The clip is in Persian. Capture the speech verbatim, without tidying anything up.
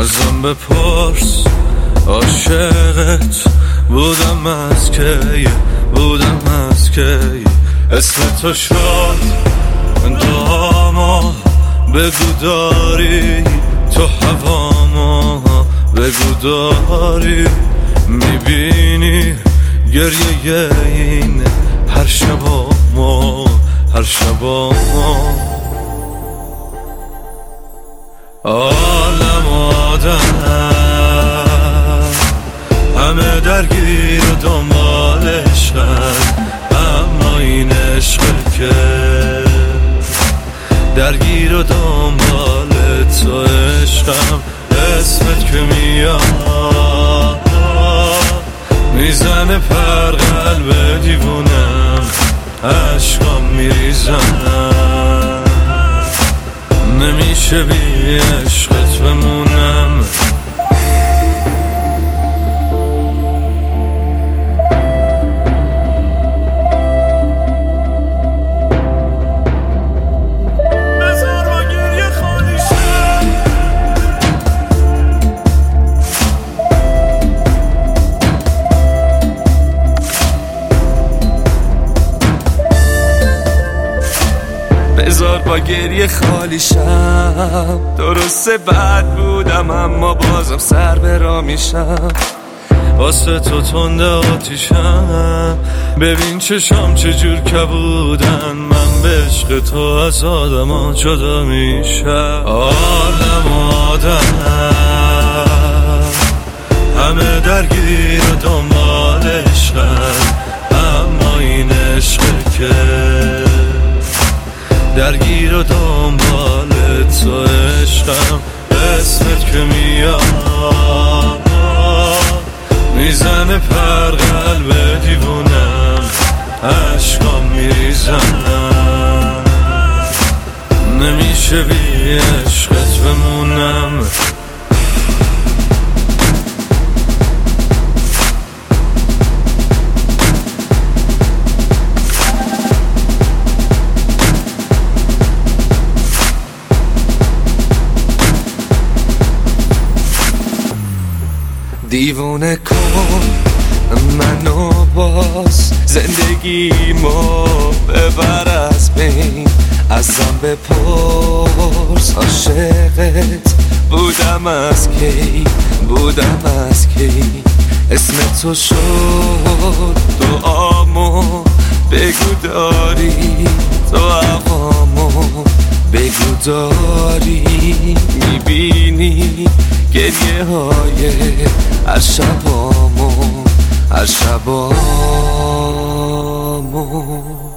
ازم بپرس عاشقت بودم از کی، بودم از کی. اسم تو شد داما، بگو داری تو هواما، بگو داری میبینی گریه این هر شبا ما، هر شبا ما. عالم آدم همه درگیر و دنبال عشقن، اما این عشق که درگیر و دنبال تو عشقم. اسمت که میاد میزنه پر قلب دیوونم، عشقام میریزن نمیشه بی عشقت بمونم. بذار با گریه خالی شم، درسته بد بودم اما بازم سر برا میشم. واسه تو تنده آتیشم، ببین چشام چجور کبودن، من به عشق تو از آدم ها جدا میشم. عالم آدم همه درگیر و دنبال عشقن، اما این عشق که درگیر و دنبال تو عشقم. اسمت که میاد میزنه پر قلب دیوونم، عشقام میریزن نمیشه بی عشقت بمونم. دیوونه کن منو باز، زندگیمو ببر از بین، ازم بپرس عاشقت بودم از کی، بودم از کی. اسم تو شد دعامو، بگو داری تو هوامو، بگو داری میبینی گریه های هر شبامو، هر شبامو.